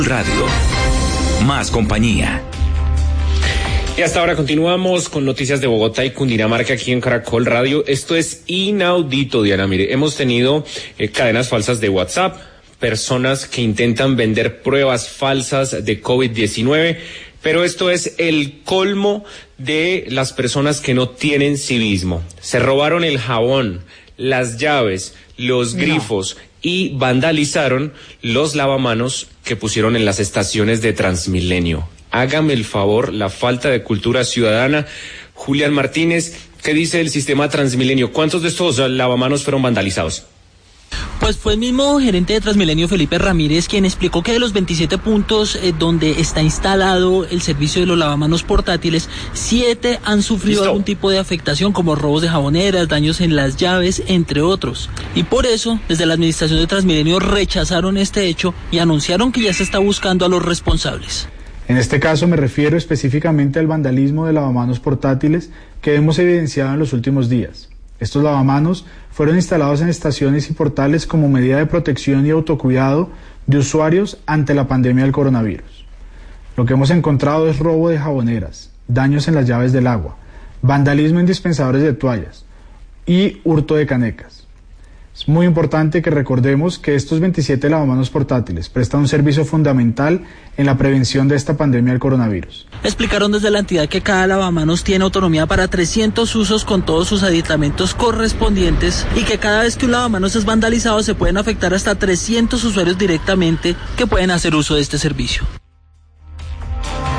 Radio. Más compañía. Y hasta ahora continuamos con noticias de Bogotá y Cundinamarca aquí en Caracol Radio. Esto es inaudito, Diana. Mire, hemos tenido cadenas falsas de WhatsApp, personas que intentan vender pruebas falsas de COVID-19, pero esto es el colmo de las personas que no tienen civismo. Se robaron el jabón, las llaves, los grifos y vandalizaron los lavamanos que pusieron en las estaciones de Transmilenio. Hágame el favor, la falta de cultura ciudadana. Julián Martínez, ¿qué dice el sistema Transmilenio? ¿Cuántos de estos lavamanos fueron vandalizados? Pues fue el mismo gerente de Transmilenio, Felipe Ramírez, quien explicó que de los 27 puntos donde está instalado el servicio de los lavamanos portátiles, 7 han sufrido algún tipo de afectación, como robos de jaboneras, daños en las llaves, entre otros. Y por eso, desde la administración de Transmilenio rechazaron este hecho y anunciaron que ya se está buscando a los responsables. En este caso me refiero específicamente al vandalismo de lavamanos portátiles que hemos evidenciado en los últimos días. Estos lavamanos fueron instalados en estaciones y portales como medida de protección y autocuidado de usuarios ante la pandemia del coronavirus. Lo que hemos encontrado es robo de jaboneras, daños en las llaves del agua, vandalismo en dispensadores de toallas y hurto de canecas. Es muy importante que recordemos que estos 27 lavamanos portátiles prestan un servicio fundamental en la prevención de esta pandemia del coronavirus. Explicaron desde la entidad que cada lavamanos tiene autonomía para 300 usos con todos sus aditamentos correspondientes y que cada vez que un lavamanos es vandalizado se pueden afectar hasta 300 usuarios directamente que pueden hacer uso de este servicio.